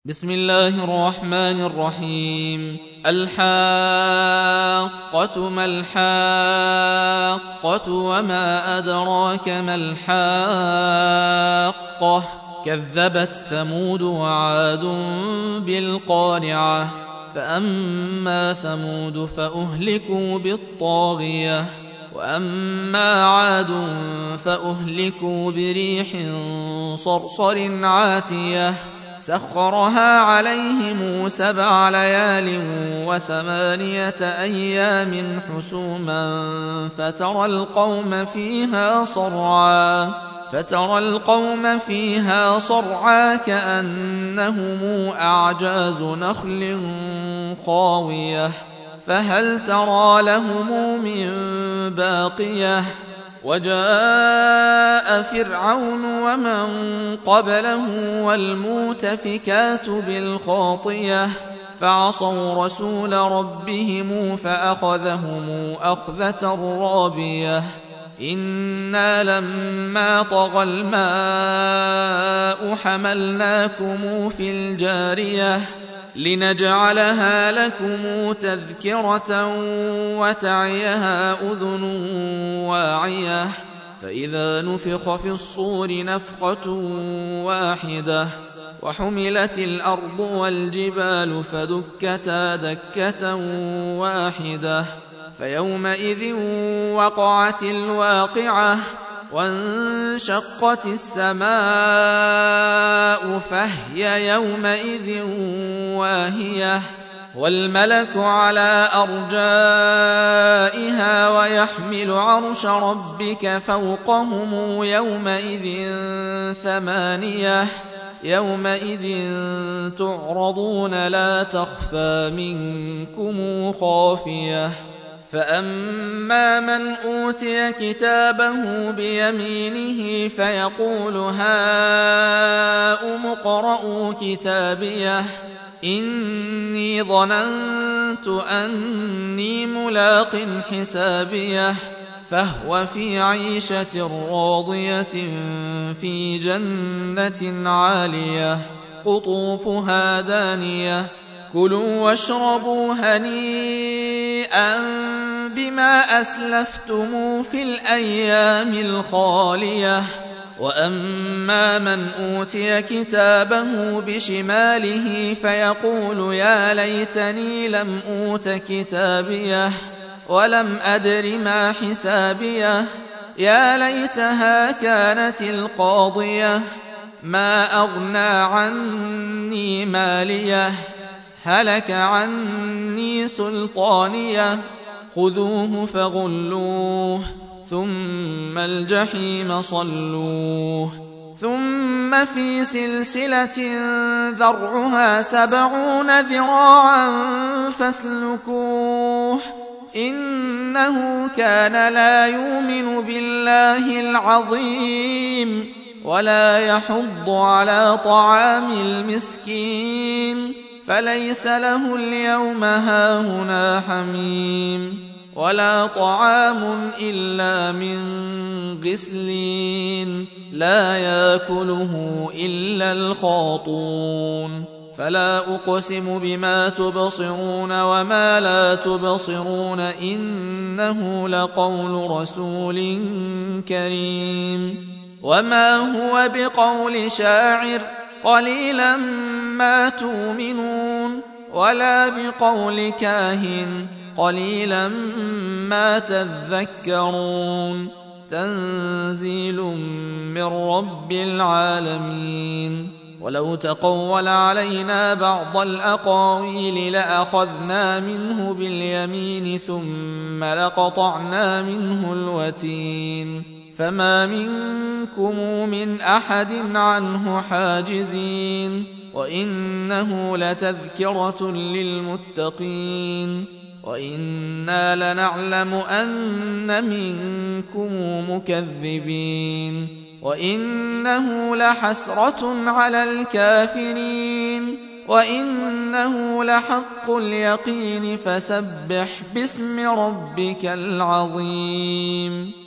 بسم الله الرحمن الرحيم. الحاقة ما الحاقة وما أدراك ما الحاقة كذبت ثمود وعاد بالقارعة فأما ثمود فأهلكوا بالطاغية وأما عاد فأهلكوا بريح صرصر عاتية سخرها عليهم 7 ليال و8 أيام حسوما فترى القوم فيها صرعا كأنهم أعجاز نخل خاوية فهل ترى لهم من باقية وجاء فرعون ومن قبله والمؤتفكات بالخاطية فعصوا رسول ربهم فأخذهم أخذة رابية إنا لما طغى الماء حملناكم في الجارية لنجعلها لكم تذكرة وتعيها أذن واعية فإذا نفخ في الصور نفخة واحدة وحملت الأرض والجبال فدكتا دكة واحدة فيومئذ وقعت الواقعة وانشقت السماء فهي يومئذ واهية والملك على أرجائها ويحمل عرش ربك فوقهم يومئذ 8 يومئذ تعرضون لا تخفى منكم خافية فأما من أوتي كتابه بيمينه فيقول هاؤم اقرءوا كتابيه إني ظننت أني ملاق حسابيه فهو في عيشة راضية في جنة عالية قطوفها دانية كلوا واشربوا هنيئا بما أسلفتم في الأيام الخالية وأما من أوتي كتابه بشماله فيقول يا ليتني لم أوت كتابيه ولم أدر ما حسابيه يا ليتها كانت القاضية ما أغنى عني ماليه هلك عني سلطانيه خذوه فغلوه ثم الجحيم صلوه ثم في سلسلة ذرعها 70 ذراعا فاسلكوه إنه كان لا يؤمن بالله العظيم ولا يحض على طعام المسكين فليس له اليوم هاهنا حميم ولا طعام إلا من غسلين لا يأكله إلا الخاطون فلا أقسم بما تبصرون وما لا تبصرون إنه لقول رسول كريم وما هو بقول شاعر قليلا ما تؤمنون ولا بقول كاهن قليلا ما تذكرون تنزيل من رب العالمين ولو تقول علينا بعض الأقاويل لأخذنا منه باليمين ثم لقطعنا منه الوتين فما منكم من أحد عنه حاجزين وإنه لتذكرة للمتقين وإنا لنعلم أن منكم مكذبين وإنه لحسرة على الكافرين وإنه لحق اليقين فسبح باسم ربك العظيم